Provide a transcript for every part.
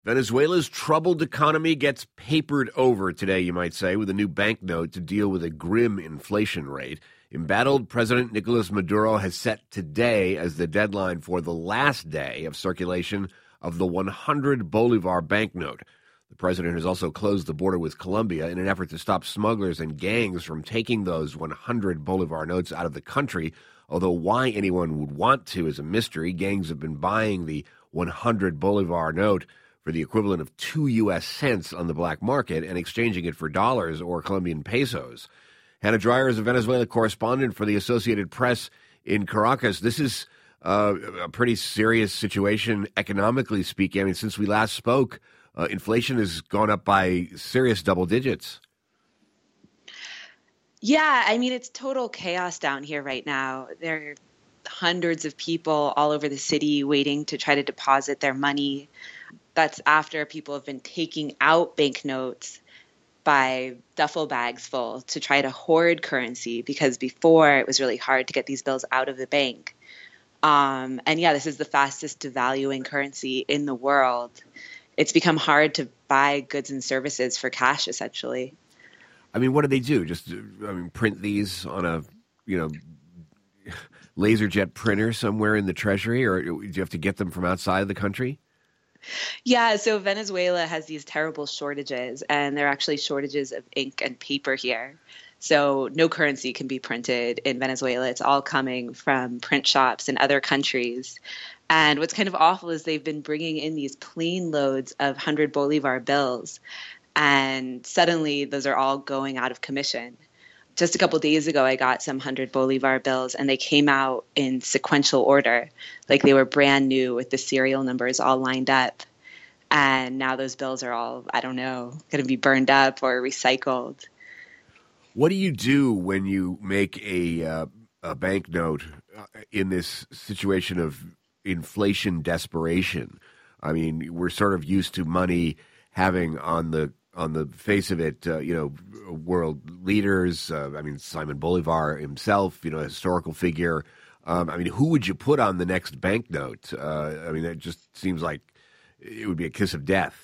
Venezuela's troubled economy gets papered over today, you might say, with a new banknote to deal with a grim inflation rate. Embattled President Nicolas Maduro has set today as the deadline for the last day of circulation of the 100 Bolivar banknote. The president has also closed the border with Colombia in an effort to stop smugglers and gangs from taking those 100 Bolivar notes out of the country. Although why anyone would want to is a mystery. Gangs have been buying the 100 Bolivar note for the equivalent of 2 U.S. cents on the black market and exchanging it for dollars or Colombian pesos. Hannah Dreyer is a Venezuela correspondent for the Associated Press in Caracas. This is a pretty serious situation economically speaking. I mean, since we last spoke, inflation has gone up by serious double digits. Yeah, I mean, it's total chaos down here right now. There are hundreds of people all over the city waiting to try to deposit their money. That's after people have been taking out banknotes by duffel bags full to try to hoard currency, because before it was really hard to get these bills out of the bank. And yeah, this is the fastest devaluing currency in the world. It's become hard to buy goods and services for cash, essentially. I mean, what do they do? Just, print these on a, laser jet printer somewhere in the treasury, or do you have to get them from outside the country? Yeah, so Venezuela has these terrible shortages, and there are actually shortages of ink and paper here. So no currency can be printed in Venezuela. It's all coming from print shops in other countries. And what's kind of awful is they've been bringing in these plane loads of 100 Bolivar bills, and suddenly those are all going out of commission. Just a couple of days ago, I got some 100 Bolivar bills, and they came out in sequential order, like they were brand new with the serial numbers all lined up. And now those bills are all, I don't know, going to be burned up or recycled. What do you do when you make a banknote in this situation of inflation desperation? I mean, we're sort of used to money having on the face of it, world leaders. Simon Bolivar himself, a historical figure. Who would you put on the next banknote? It just seems like it would be a kiss of death.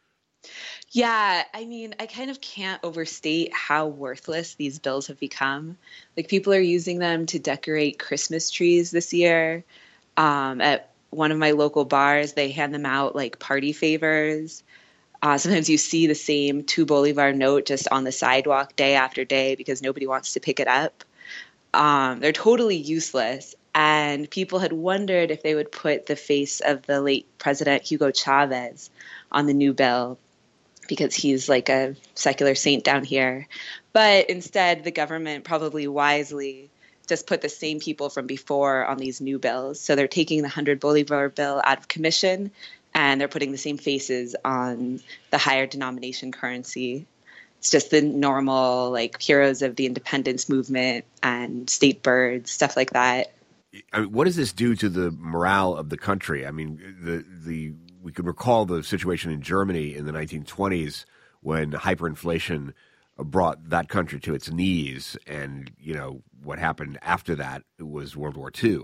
Yeah, I kind of can't overstate how worthless these bills have become. Like, people are using them to decorate Christmas trees this year. At one of my local bars, they hand them out like party favors. Sometimes you see the same 2 Bolivar note just on the sidewalk day after day because nobody wants to pick it up. They're totally useless. And people had wondered if they would put the face of the late President Hugo Chavez on the new bill, because he's like a secular saint down here. But instead, the government probably wisely just put the same people from before on these new bills. So they're taking the 100 Bolivar bill out of commission, and they're putting the same faces on the higher denomination currency. It's just the normal, like, heroes of the independence movement and state birds, stuff like that. What does this do to the morale of the country? I mean, we could recall the situation in Germany in the 1920s when hyperinflation brought that country to its knees, and what happened after that was World War II.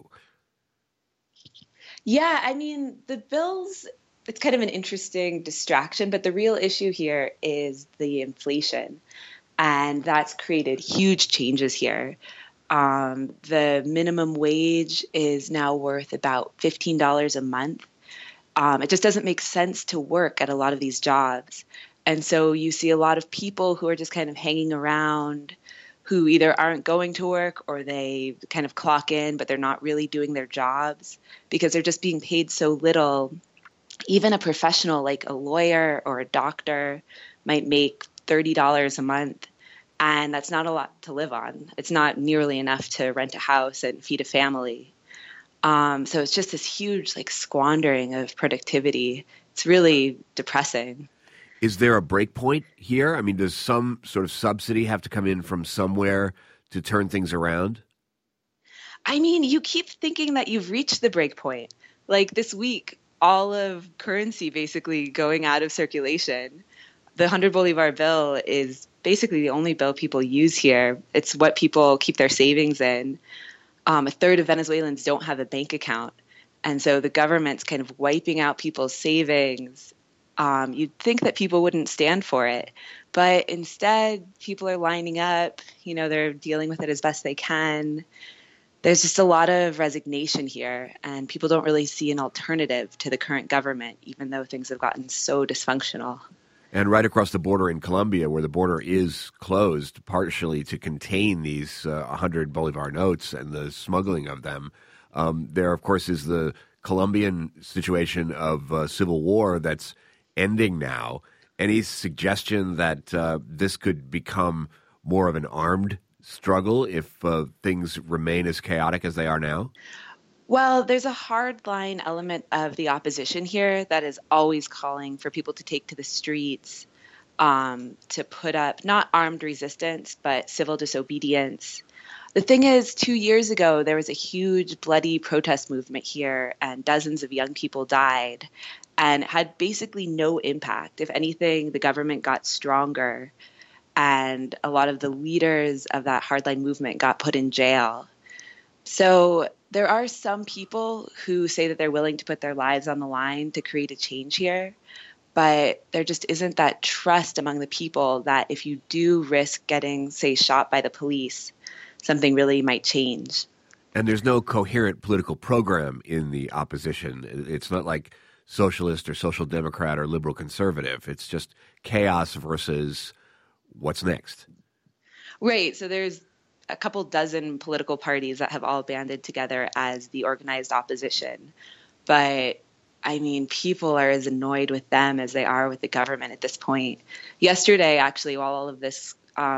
Yeah, the bills, it's kind of an interesting distraction, but the real issue here is the inflation, and that's created huge changes here. The minimum wage is now worth about $15 a month. It just doesn't make sense to work at a lot of these jobs. And so you see a lot of people who are just kind of hanging around, who either aren't going to work or they kind of clock in, but they're not really doing their jobs because they're just being paid so little. Even a professional like a lawyer or a doctor might make $30 a month, and that's not a lot to live on. It's not nearly enough to rent a house and feed a family. So it's just this huge squandering of productivity. It's really depressing. Is there a break point here? I mean, does some sort of subsidy have to come in from somewhere to turn things around? You keep thinking that you've reached the break point. Like this week, all of currency basically going out of circulation. The 100 Bolivar bill is basically the only bill people use here. It's what people keep their savings in. A third of Venezuelans don't have a bank account. And so the government's kind of wiping out people's savings You'd think that people wouldn't stand for it, but instead, people are lining up. They're dealing with it as best they can. There's just a lot of resignation here, and people don't really see an alternative to the current government, even though things have gotten so dysfunctional. And right across the border in Colombia, where the border is closed partially to contain these 100 Bolivar notes and the smuggling of them, there, of course, is the Colombian situation of civil war that's ending now. Any suggestion that this could become more of an armed struggle if things remain as chaotic as they are now? Well, there's a hardline element of the opposition here that is always calling for people to take to the streets to put up not armed resistance, but civil disobedience. The thing is, 2 years ago, there was a huge bloody protest movement here, and dozens of young people died, and it had basically no impact. If anything, the government got stronger, and a lot of the leaders of that hardline movement got put in jail. So there are some people who say that they're willing to put their lives on the line to create a change here, but there just isn't that trust among the people that if you do risk getting, say, shot by the police, something really might change. And there's no coherent political program in the opposition. It's not like socialist or social democrat or liberal conservative. It's just chaos versus what's next. Right. So there's a couple dozen political parties that have all banded together as the organized opposition. But I mean, people are as annoyed with them as they are with the government at this point. Yesterday, actually, while all of this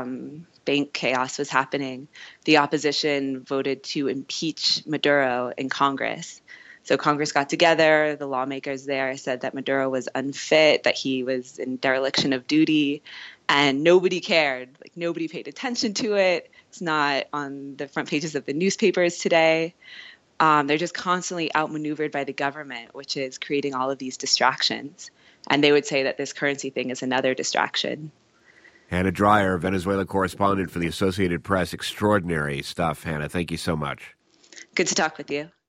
bank chaos was happening, the opposition voted to impeach Maduro in Congress. So Congress got together, the lawmakers there said that Maduro was unfit, that he was in dereliction of duty, and nobody cared. Like, nobody paid attention to it. It's not on the front pages of the newspapers today. They're just constantly outmaneuvered by the government, which is creating all of these distractions. And they would say that this currency thing is another distraction. Hannah Dreier, Venezuela correspondent for the Associated Press. Extraordinary stuff, Hannah. Thank you so much. Good to talk with you.